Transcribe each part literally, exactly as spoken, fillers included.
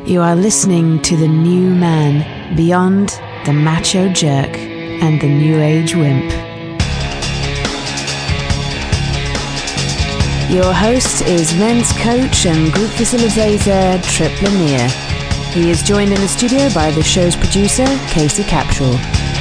You are listening to The New Man, beyond the macho jerk and the new age wimp. Your host is men's coach and group facilitator Trip Lanier. He is joined in the studio by the show's producer, Casey Capshaw.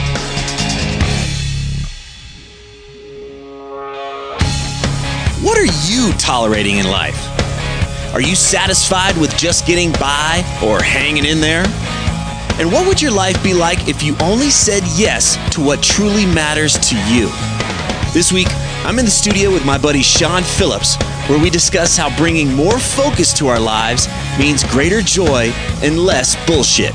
What are you tolerating in life? Are you satisfied with just getting by or hanging in there? And what would your life be like if you only said yes to what truly matters to you? This week, I'm in the studio with my buddy Sean Phillips, where we discuss how bringing more focus to our lives means greater joy and less bullshit.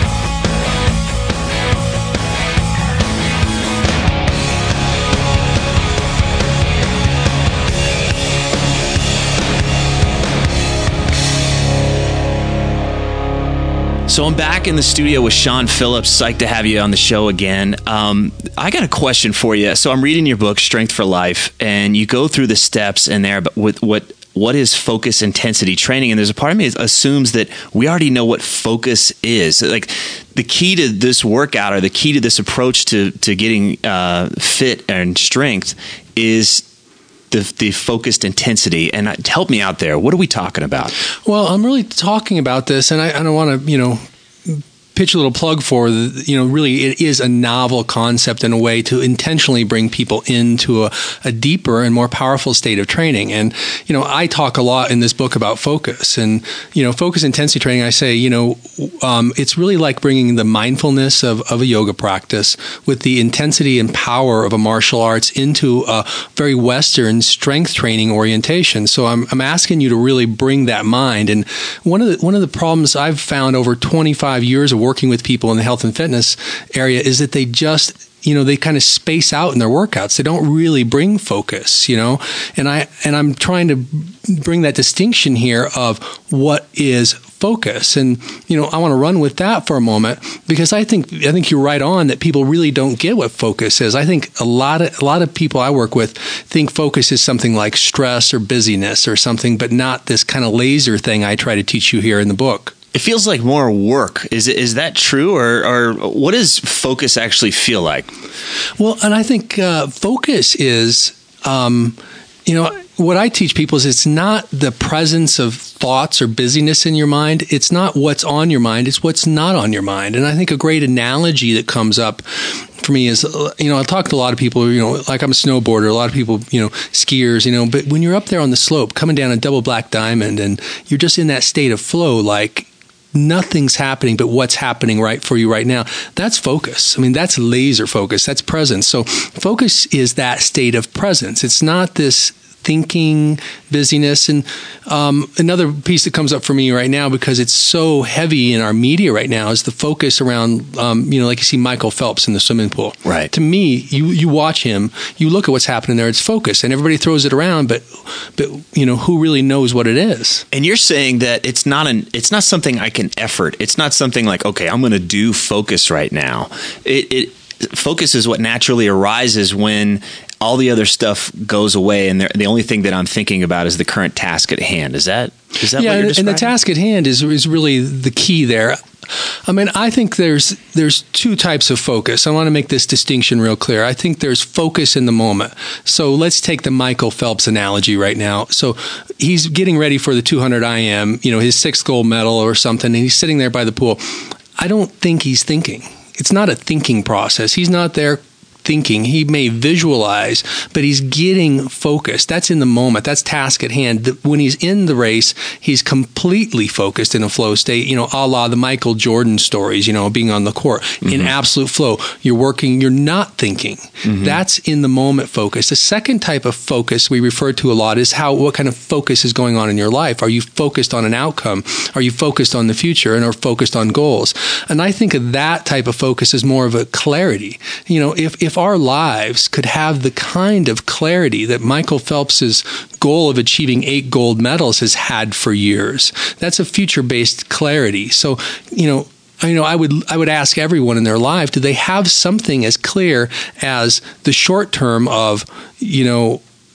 So I'm back in the studio with Sean Phillips. Psyched to have you on the show again. Um, I got a question for you. So I'm reading your book, Strength for Life, and you go through the steps in there, but with what what is focus intensity training? And there's a part of me that assumes that we already know what focus is. Like the key to this workout or the key to this approach to to getting uh, fit and strength is The, the focused intensity. And help me out there. What are we talking about? Well, I'm really talking about this, and I, I don't want to, you know, pitch a little plug for, the, you know, really it is a novel concept in a way to intentionally bring people into a, a deeper and more powerful state of training. And, you know, I talk a lot in this book about focus and, you know, focus intensity training. I say, you know, um, it's really like bringing the mindfulness of, of a yoga practice with the intensity and power of a martial arts into a very Western strength training orientation. So I'm, I'm asking you to really bring that mind. And one of the, one of the problems I've found over twenty-five years of working with people in the health and fitness area is that they just, you know, they kind of space out in their workouts. They don't really bring focus, you know, and I, and I'm trying to bring that distinction here of what is focus. And, you know, I want to run with that for a moment because I think, I think you're right on that people really don't get what focus is. I think a lot of, a lot of people I work with think focus is something like stress or busyness or something, but not this kind of laser thing I try to teach you here in the book. It feels like more work. Is it, is that true? Or, or what does focus actually feel like? Well, and I think uh, focus is, um, you know, what I teach people is it's not the presence of thoughts or busyness in your mind. It's not what's on your mind. It's what's not on your mind. And I think a great analogy that comes up for me is, you know, I talk to a lot of people, you know, like I'm a snowboarder, a lot of people, you know, skiers, you know, but when you're up there on the slope coming down a double black diamond and you're just in that state of flow, like, nothing's happening but what's happening right for you right now. That's focus. I mean, that's laser focus. That's presence. So focus is that state of presence. It's not this thinking, busyness. And um, another piece that comes up for me right now, because it's so heavy in our media right now, is the focus around, um, you know, like you see Michael Phelps in the swimming pool. Right. To me, you you watch him, you look at what's happening there, it's focus. And everybody throws it around, but, but you know, who really knows what it is? And you're saying that it's not an it's not something I can effort. It's not something like, okay, I'm going to do focus right now. It, it focus is what naturally arises when all the other stuff goes away, and the only thing that I'm thinking about is the current task at hand. Is that is that yeah, what you're describing? And the task at hand is is really the key there. I mean, I think there's there's two types of focus. I want to make this distinction real clear. I think there's focus in the moment. So let's take the Michael Phelps analogy right now. So he's getting ready for the two hundred I M, you know, his sixth gold medal or something, and he's sitting there by the pool. I don't think he's thinking. It's not a thinking process. He's not there thinking. He may visualize, but he's getting focused. That's in the moment. That's task at hand. When he's in the race, he's completely focused in a flow state, you know, a la the Michael Jordan stories, you know, being on the court mm-hmm. in absolute flow. You're working, you're not thinking. Mm-hmm. That's in the moment focus. The second type of focus we refer to a lot is how, what kind of focus is going on in your life? Are you focused on an outcome? Are you focused on the future and are focused on goals? And I think of that type of focus as more of a clarity. You know, if, if our lives could have the kind of clarity that Michael Phelps's goal of achieving eight gold medals has had for years, that's a future-based clarity. So, you know, you know, I would I would ask everyone in their life, do they have something as clear as the short term of, you know,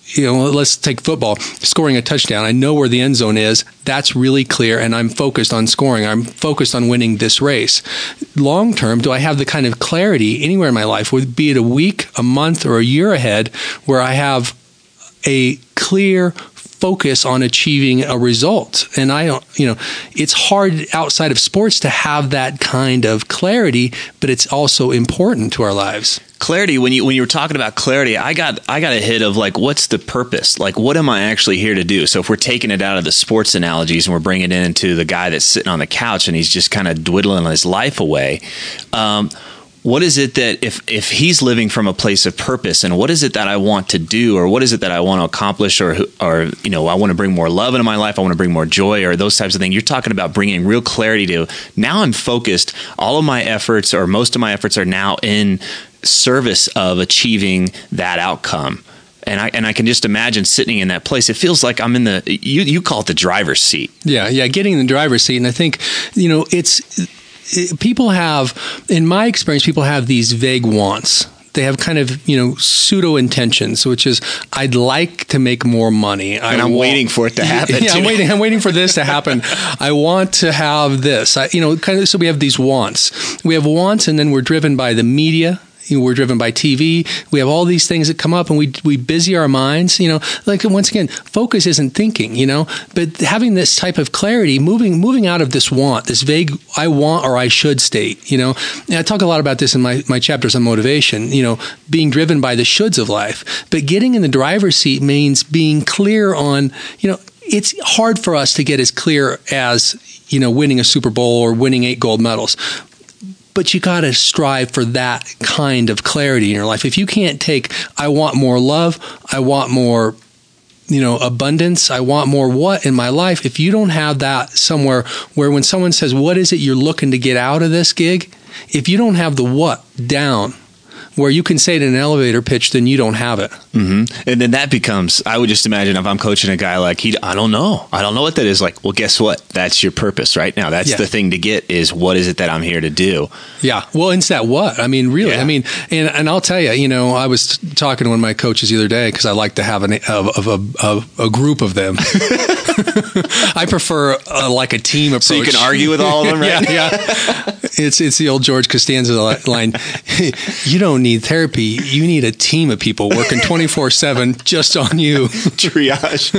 you know, let's take football, scoring a touchdown. I know where the end zone is. That's really clear, and I'm focused on scoring. I'm focused on winning this race. Long term, do I have the kind of clarity anywhere in my life, be it a week, a month, or a year ahead, where I have a clear focus on achieving a result? And I don't, you know, it's hard outside of sports to have that kind of clarity, but it's also important to our lives. Clarity, when you when you were talking about clarity, I got I got a hit of like, what's the purpose? Like, what am I actually here to do? So if we're taking it out of the sports analogies and we're bringing it into the guy that's sitting on the couch and he's just kind of dwindling his life away, um, what is it that if if he's living from a place of purpose, and what is it that I want to do, or what is it that I want to accomplish, or or you know, I want to bring more love into my life, I want to bring more joy, or those types of things. You're talking about bringing real clarity to, now I'm focused. All of my efforts, or most of my efforts, are now in service of achieving that outcome. And I and I can just imagine sitting in that place. It feels like I'm in the, you you call it the driver's seat. Yeah, yeah, getting in the driver's seat. And I think, you know, it's, it, people have, in my experience, people have these vague wants. They have kind of, you know, pseudo intentions, which is, I'd like to make more money. And I I'm want, waiting for it to happen. Yeah, I'm waiting. I'm waiting for this to happen. I want to have this. I, you know, kind of. So we have these wants. We have wants, and then we're driven by the media. You know, we're driven by T V. We have all these things that come up, and we we busy our minds. You know, like once again, focus isn't thinking. You know, but having this type of clarity, moving moving out of this want, this vague I want or I should state. You know, and I talk a lot about this in my my chapters on motivation. You know, being driven by the shoulds of life, but getting in the driver's seat means being clear on. You know, it's hard for us to get as clear as, you know, winning a Super Bowl or winning eight gold medals. But you got to strive for that kind of clarity in your life. If you can't take, I want more love, I want more, you know, abundance, I want more what in my life, if you don't have that somewhere where when someone says, what is it you're looking to get out of this gig? If you don't have the what down, where you can say it in an elevator pitch, then you don't have it. Mm-hmm. And then that becomes, I would just imagine if I'm coaching a guy like, he, I don't know. I don't know what that is. Like, well, guess what? That's your purpose right now. That's yeah. the thing to get is, what is it that I'm here to do? Yeah. Well, it's that what? I mean, really, yeah. I mean, and, and I'll tell you, you know, I was talking to one of my coaches the other day because I like to have an, of, of a, a, a group of them. I prefer a, like a team approach. So you can argue with all of them, right? yeah, yeah. It's, it's the old George Costanza line. You don't need therapy. You need a team of people working twenty-four seven just on you. Triage.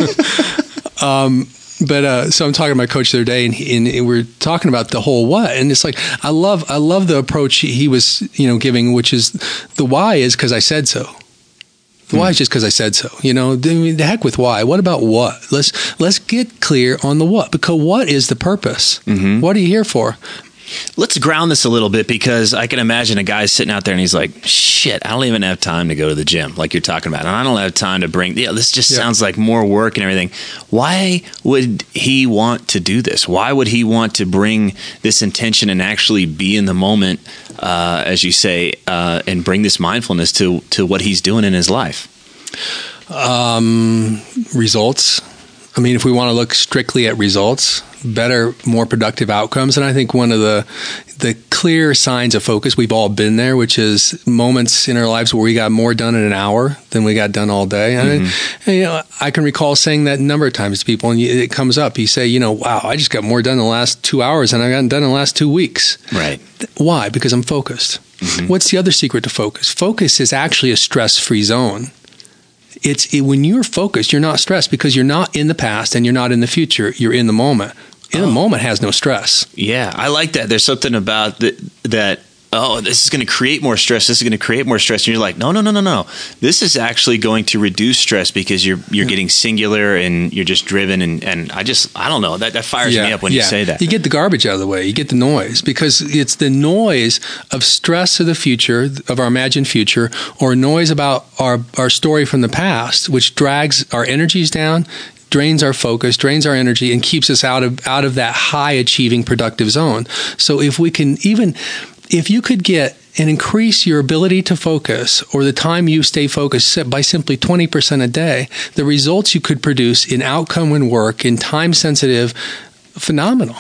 um, but uh, so I'm talking to my coach the other day, and, he, and we're talking about the whole what, and it's like I love I love the approach he was you know giving, which is the why is because I said so. The why is just because I said so. You know, the, the heck with why. What about what? Let's let's get clear on the what, because what is the purpose? Mm-hmm. What are you here for? Let's ground this a little bit, because I can imagine a guy sitting out there and he's like, shit, I don't even have time to go to the gym like you're talking about. And I don't have time to bring, yeah, this just yeah. sounds like more work and everything. Why would he want to do this? Why would he want to bring this intention and actually be in the moment, uh, as you say, uh, and bring this mindfulness to, to what he's doing in his life? Um, results. I mean, if we want to look strictly at results, better, more productive outcomes. And I think one of the the clear signs of focus, we've all been there, which is moments in our lives where we got more done in an hour than we got done all day. Mm-hmm. And, and, you know, I can recall saying that a number of times to people, and it comes up. You say, you know, wow, I just got more done in the last two hours than I got done in the last two weeks. Right. Why? Because I'm focused. Mm-hmm. What's the other secret to focus? Focus is actually a stress-free zone. It's it, when you're focused, you're not stressed because you're not in the past and you're not in the future. You're in the moment. In the oh. moment has no stress. Yeah, I like that. There's something about that, that oh, this is going to create more stress. This is going to create more stress. And you're like, no, no, no, no, no. This is actually going to reduce stress because you're you're getting singular and you're just driven. And, and I just, I don't know, that, that fires yeah, me up when yeah. you say that. You get the garbage out of the way. You get the noise, because it's the noise of stress of the future, of our imagined future, or noise about our, our story from the past, which drags our energies down, drains our focus, drains our energy, and keeps us out of out of that high achieving productive zone. So if we can even, if you could get and increase your ability to focus, or the time you stay focused by simply twenty percent a day, the results you could produce in outcome and work, in time sensitive, phenomenal.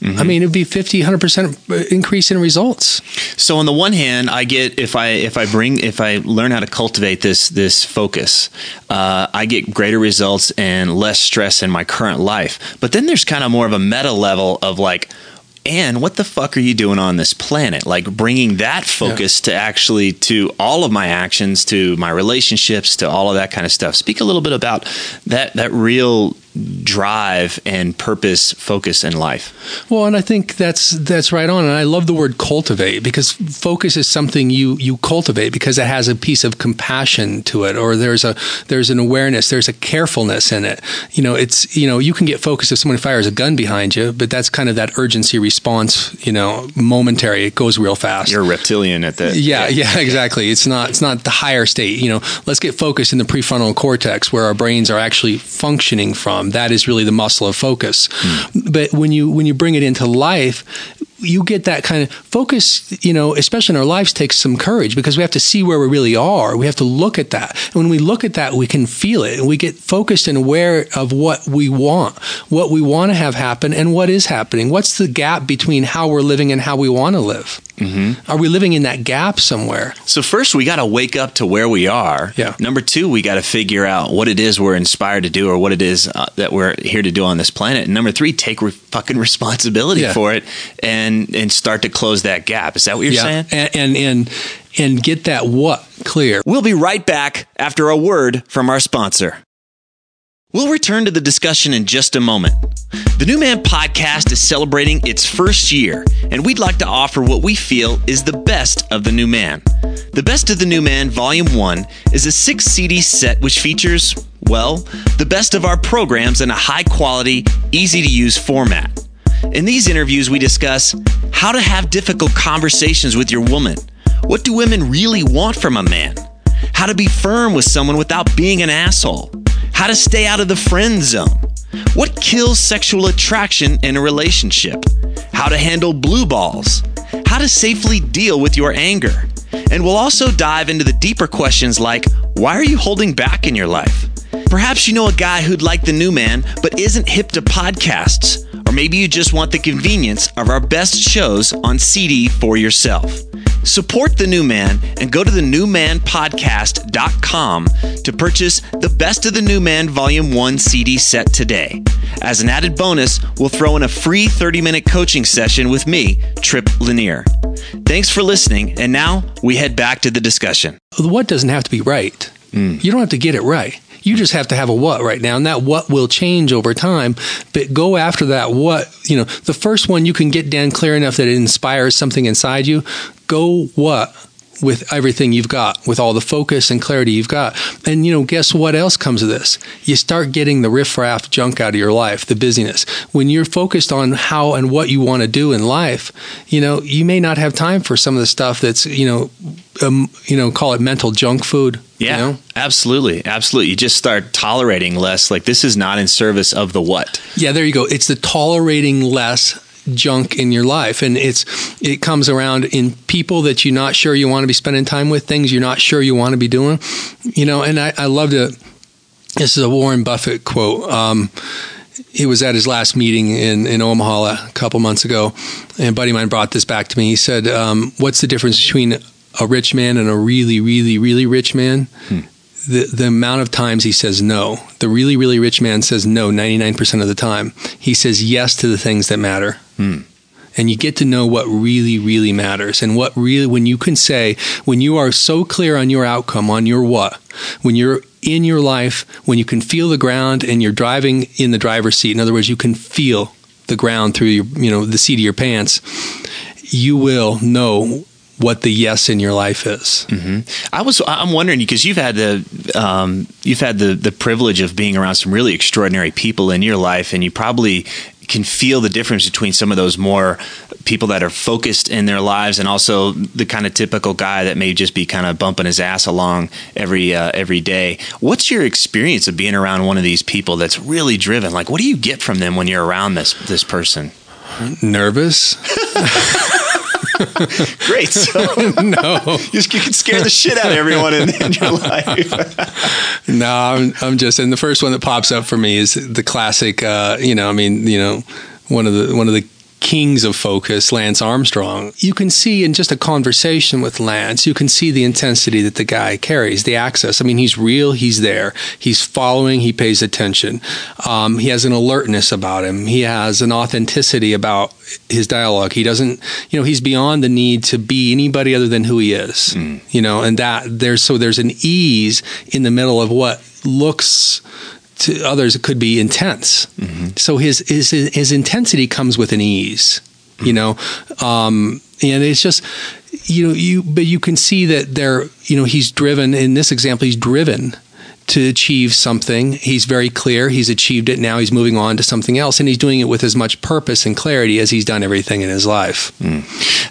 Mm-hmm. I mean, it'd be fifty, one hundred percent increase in results. So on the one hand, I get if I if I bring if I learn how to cultivate this this focus, uh, I get greater results and less stress in my current life. But then there's kind of more of a meta level of like, and what the fuck are you doing on this planet? Like bringing that focus yeah. to actually to all of my actions, to my relationships, to all of that kind of stuff. Speak a little bit about that that real drive and purpose focus in life. Well, and I think that's that's right on. And I love the word cultivate, because focus is something you you cultivate because it has a piece of compassion to it, or there's a there's an awareness, there's a carefulness in it. You know, it's you know, you can get focused if someone fires a gun behind you, but that's kind of that urgency response, you know, momentary. It goes real fast. You're a reptilian at the Yeah, yeah, exactly. It's not it's not the higher state. You know, let's get focused in the prefrontal cortex where our brains are actually functioning from. That is really the muscle of focus. Mm. But when you when you bring it into life, you get that kind of focus, you know, especially in our lives, takes some courage, because we have to see where we really are. We have to look at that. And when we look at that, we can feel it, and we get focused and aware of what we want, what we want to have happen, and what is happening. What's the gap between how we're living and how we want to live? Mm-hmm. Are we living in that gap somewhere? So first, we got to wake up to where we are. Yeah. Number two, we got to figure out what it is we're inspired to do, or what it is uh, that we're here to do on this planet. And number three, take re- fucking responsibility yeah. for it, and and start to close that gap. Is that what you're yeah. saying? And, and and and get that what clear. We'll be right back after a word from our sponsor. We'll return to the discussion in just a moment. The New Man Podcast is celebrating its first year, and we'd like to offer what we feel is the best of the New Man. The Best of the New Man Volume one is a six C D set which features, well, the best of our programs in a high-quality, easy-to-use format. In these interviews, we discuss how to have difficult conversations with your woman. What do women really want from a man? How to be firm with someone without being an asshole. How to stay out of the friend zone. What kills sexual attraction in a relationship? How to handle blue balls. How to safely deal with your anger. And we'll also dive into the deeper questions like, why are you holding back in your life? Perhaps you know a guy who'd like the New Man, but isn't hip to podcasts. Or maybe you just want the convenience of our best shows on C D for yourself. Support the New Man and go to the new man podcast dot com to purchase the Best of the New Man Volume one C D set today. As an added bonus, we'll throw in a free thirty-minute coaching session with me, Trip Lanier. Thanks for listening, and now we head back to the discussion. The what doesn't have to be right. Mm. You don't have to get it right. You just have to have a what right now, and that what will change over time, but go after that what. You know, the first one you can get down clear enough that it inspires something inside you. Go what with everything you've got, with all the focus and clarity you've got. And, you know, guess what else comes of this? You start getting the riffraff junk out of your life, the busyness. When you're focused on how and what you want to do in life, you know, you may not have time for some of the stuff that's, you know, um, you know, call it mental junk food. Yeah, you know? absolutely. Absolutely. You just start tolerating less. Like, this is not in service of the what. Yeah, there you go. It's the tolerating less junk in your life, and it's it comes around in people that you're not sure you want to be spending time with, things you're not sure you want to be doing, you know. And I, I love to. This is a Warren Buffett quote. Um, he was at his last meeting in in Omaha a couple months ago, and a buddy of mine brought this back to me. He said, um, "What's the difference between a rich man and a really, really, really rich man?" Hmm. The the amount of times he says no. The really, really rich man says no ninety-nine percent of the time. He says yes to the things that matter. Hmm. And you get to know what really, really matters. And what really, when you can say, when you are so clear on your outcome, on your what, when you're in your life, when you can feel the ground and you're driving in the driver's seat, in other words, you can feel the ground through your, you know, the seat of your pants, you will know what the yes in your life is. Mm-hmm. I was, I'm wondering, because you've had the, um, you've had the, the privilege of being around some really extraordinary people in your life, and you probably can feel the difference between some of those more people that are focused in their lives and also the kind of typical guy that may just be kind of bumping his ass along every, uh, every day. What's your experience of being around one of these people that's really driven? Like, what do you get from them when you're around this, this person? Nervous. Great. So no, you, you can scare the shit out of everyone in, in your life. No, I'm, I'm just, and the first one that pops up for me is the classic. Uh, you know, I mean, you know, one of the one of the kings of focus, Lance Armstrong, you can see in just a conversation with Lance, you can see the intensity that the guy carries, the access. I mean, he's real, he's there, he's following, he pays attention. Um, he has an alertness about him. He has an authenticity about his dialogue. He doesn't, you know, he's beyond the need to be anybody other than who he is, mm. you know, and that there's, so there's an ease in the middle of what looks to others, it could be intense. Mm-hmm. So his, his his intensity comes with an ease, mm-hmm. you know, um, and it's just, you know, you but you can see that there, you know, he's driven, in this example, he's driven to achieve something. He's very clear. He's achieved it. Now he's moving on to something else, and he's doing it with as much purpose and clarity as he's done everything in his life. Mm.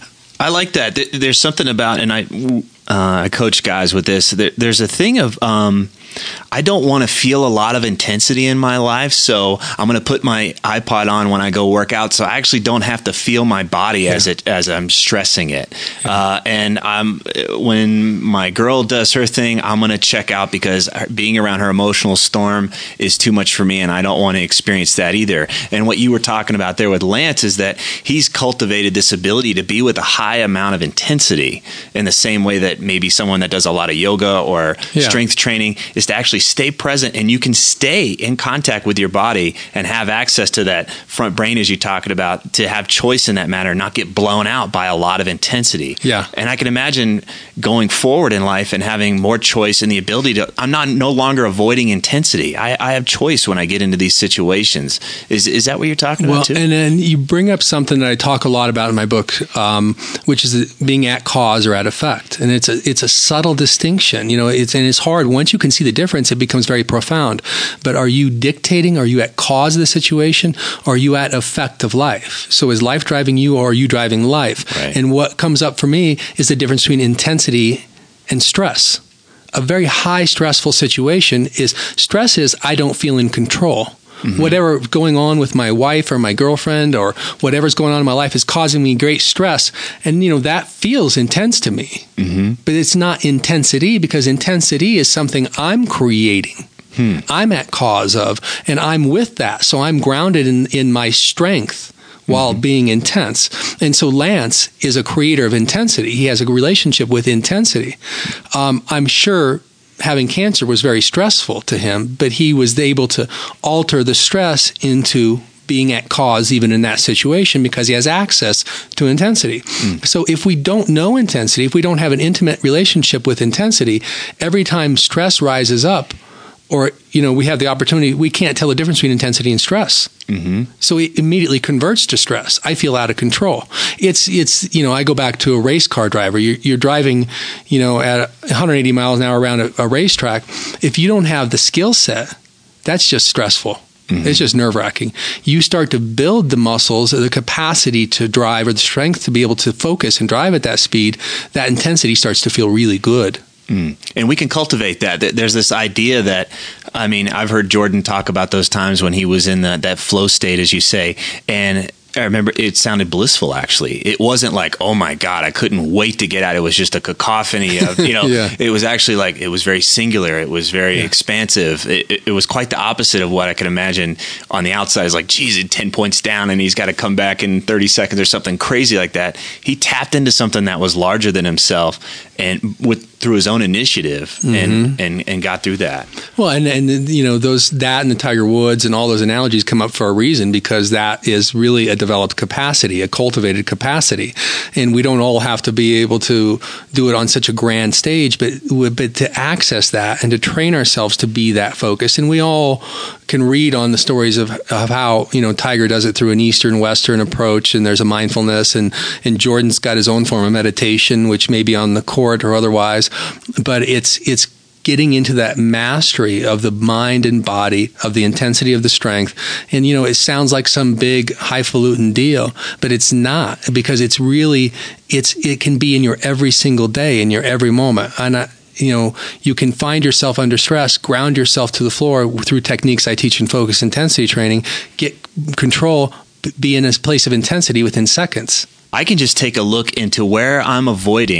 I like that. There's something about, and I uh, I coach guys with this. There, there's a thing of um, I don't want to feel a lot of intensity in my life, so I'm going to put my iPod on when I go work out, so I actually don't have to feel my body yeah. as it as I'm stressing it. Yeah. Uh, and I'm when my girl does her thing, I'm going to check out because being around her emotional storm is too much for me, and I don't want to experience that either. And what you were talking about there with Lance is that he's cultivated this ability to be with a high amount of intensity in the same way that maybe someone that does a lot of yoga or yeah. strength training is to actually stay present, and you can stay in contact with your body and have access to that front brain, as you're talking about, to have choice in that matter, not get blown out by a lot of intensity. Yeah. And I can imagine going forward in life and having more choice and the ability to, I'm not no longer avoiding intensity. I, I have choice when I get into these situations. Is is that what you're talking well, about too? And then you bring up something that I talk a lot about in my book, um, which is being at cause or at effect. And it's a, it's a subtle distinction, you know, it's, and it's hard. Once you can see the difference, it becomes very profound. But are you dictating? Are you at cause of the situation? Or are you at effect of life? So is life driving you, or are you driving life? Right. And what comes up for me is the difference between intensity and stress. A very high stressful situation is, stress is I don't feel in control. Mm-hmm. Whatever going on with my wife or my girlfriend or whatever's going on in my life is causing me great stress. And, you know, that feels intense to me. Mm-hmm. But it's not intensity, because intensity is something I'm creating. Hmm. I'm at cause of, and I'm with that. So I'm grounded in, in my strength while mm-hmm. being intense. And so Lance is a creator of intensity. He has a relationship with intensity. Um, I'm sure having cancer was very stressful to him, but he was able to alter the stress into being at cause even in that situation because he has access to intensity. Mm. So if we don't know intensity, if we don't have an intimate relationship with intensity, every time stress rises up, or, you know, we have the opportunity, we can't tell the difference between intensity and stress. Mm-hmm. So it immediately converts to stress. I feel out of control. It's, it's you know, I go back to a race car driver. You're, you're driving, you know, at one hundred eighty miles an hour around a, a racetrack. If you don't have the skill set, that's just stressful. Mm-hmm. It's just nerve-wracking. You start to build the muscles, the capacity to drive, or the strength to be able to focus and drive at that speed. That intensity starts to feel really good. Mm. And we can cultivate that. There's this idea that, I mean, I've heard Jordan talk about those times when he was in the, that flow state, as you say, and I remember it sounded blissful, actually. It wasn't like, oh my God, I couldn't wait to get out. It was just a cacophony of, you know, yeah. It was actually like, it was very singular. It was very yeah. expansive. It, it, it was quite the opposite of what I could imagine on the outside. It's like, geez, ten points down and he's got to come back in thirty seconds or something crazy like that. He tapped into something that was larger than himself and with through his own initiative mm-hmm. and, and, and got through that. Well, and, and, you know, those, that and the Tiger Woods and all those analogies come up for a reason, because that is really a developed capacity, a cultivated capacity. And we don't all have to be able to do it on such a grand stage, but, but to access that and to train ourselves to be that focused. And we all can read on the stories of, of how, you know, Tiger does it through an Eastern Western approach, and there's a mindfulness, and, and Jordan's got his own form of meditation, which may be on the court or otherwise, but it's, it's, getting into that mastery of the mind and body, of the intensity of the strength. And, you know, it sounds like some big highfalutin deal, but it's not, because it's really, it's, it can be in your every single day, in your every moment. And, I, you know, you can find yourself under stress, ground yourself to the floor through techniques I teach in focus intensity training, get control, be in a place of intensity within seconds. I can just take a look into where I'm avoiding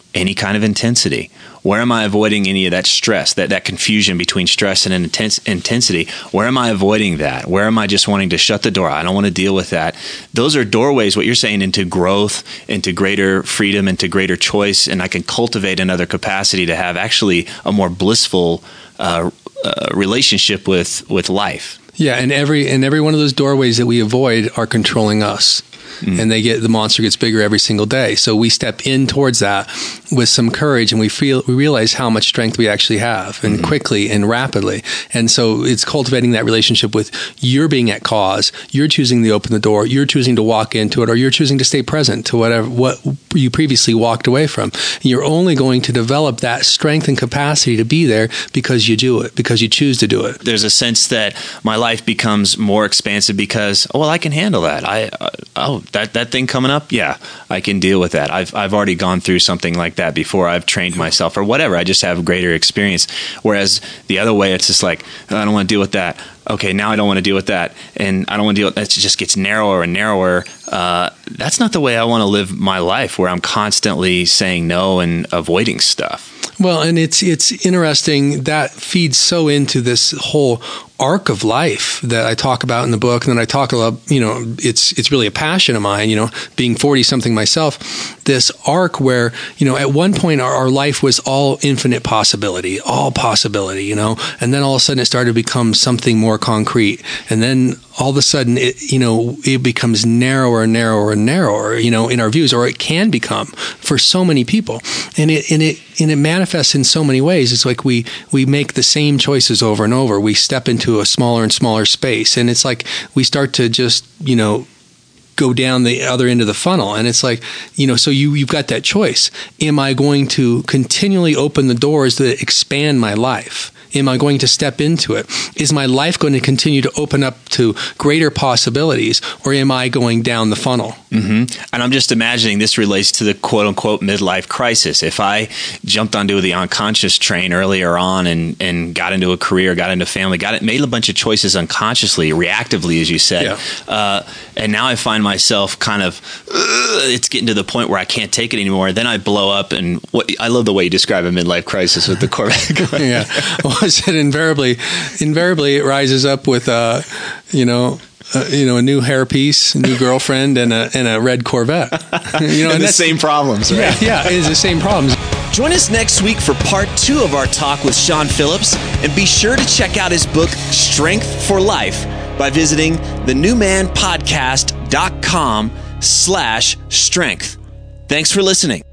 any kind of intensity? Where am I avoiding any of that stress, that, that confusion between stress and intense, intensity? Where am I avoiding that? Where am I just wanting to shut the door? I don't want to deal with that. Those are doorways, what you're saying, into growth, into greater freedom, into greater choice, and I can cultivate another capacity to have actually a more blissful uh, uh, relationship with, with life. Yeah, and every and every one of those doorways that we avoid are controlling us. Mm. And they get the monster gets bigger every single day. So we step in towards that with some courage, and we feel we realize how much strength we actually have, and mm-hmm. quickly and rapidly. And so it's cultivating that relationship with you're being at cause, you're choosing to open the door, you're choosing to walk into it, or you're choosing to stay present to whatever what you previously walked away from. And you're only going to develop that strength and capacity to be there because you do it, because you choose to do it. There's a sense that my life becomes more expansive because, oh, well, I can handle that. I uh, oh. That that thing coming up, yeah, I can deal with that. I've I've already gone through something like that before. I've trained myself or whatever. I just have greater experience. Whereas the other way, it's just like, I don't want to deal with that. Okay, now I don't want to deal with that, and I don't want to deal with that. It just gets narrower and narrower. Uh, that's not the way I want to live my life, where I'm constantly saying no and avoiding stuff. Well, and it's it's interesting that feeds so into this whole arc of life that I talk about in the book, and then I talk about, you know, it's it's really a passion of mine, you know, being forty something myself, this arc where, you know, at one point our, our life was all infinite possibility, all possibility, you know, and then all of a sudden it started to become something more concrete, and then all of a sudden it, you know, it becomes narrower and narrower and narrower, you know, in our views, or it can become for so many people, and it and it and it manifests in so many ways. It's like we we make the same choices over and over. We step into a smaller and smaller space, and it's like we start to just, you know, go down the other end of the funnel, and it's like, you know, so you you've got that choice. Am I going to continually open the doors that expand my life? Am I going to step into it? Is my life going to continue to open up to greater possibilities, or am I going down the funnel? Mm-hmm. And I'm just imagining this relates to the quote-unquote midlife crisis. If I jumped onto the unconscious train earlier on and, and got into a career, got into family, got it, made a bunch of choices unconsciously, reactively, as you said, yeah. uh, and now I find myself kind of, uh, it's getting to the point where I can't take it anymore. Then I blow up, and what, I love the way you describe a midlife crisis with the Corvette. Yeah. Well, I said invariably, invariably it rises up with, uh, you know, Uh, you know, a new hairpiece, a new girlfriend, and a and a red Corvette. You know, and, and the same problems, right? Yeah, yeah, it's the same problems. Join us next week for part two of our talk with Sean Phillips, and be sure to check out his book, Strength for Life, by visiting the new man podcast dot com slash strength. Thanks for listening.